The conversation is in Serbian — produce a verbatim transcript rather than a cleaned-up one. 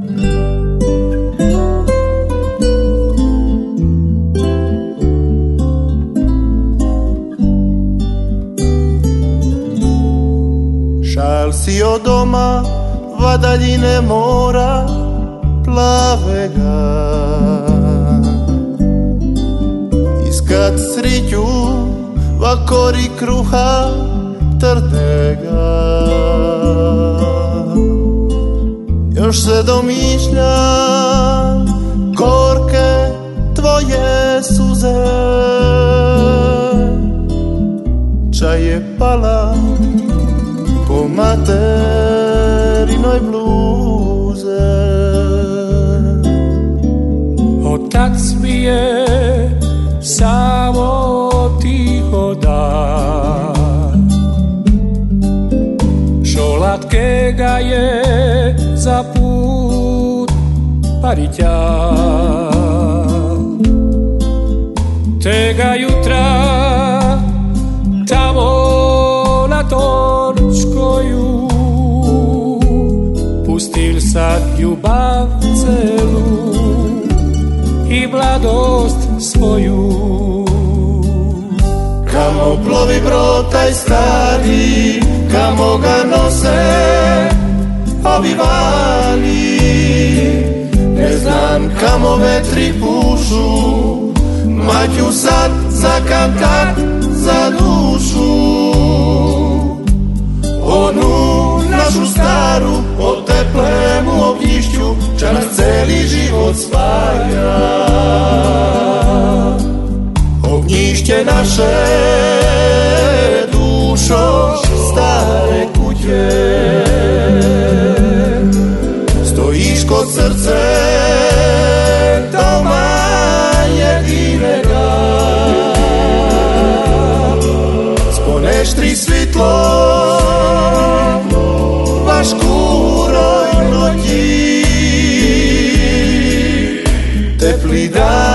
Šal si od doma, va daljine mora plavega. Iskat sriću, va kori kruha trdega. Još se domišlja gorke tvoje suze. Čaj je pala po materinoj bluze. Otac mi je samo tiho da, šolatke ga je za put parića. Tega jutra tamo na Torčkoju pustil sad ljubav celu i mladost svoju. Kamo plovi brod taj stari, kamo ga nose ovi vali. Ne znam kamo vetri pušu, Maću sad zakantat za dušu. Onu našu staru o teplemu ognjišću čas celi život spaja. Ognjišće naše, dušo stare kuće, stojiš kod srce doma jedinega. Sponeštri svitlo baš kuroj noći, tepli dan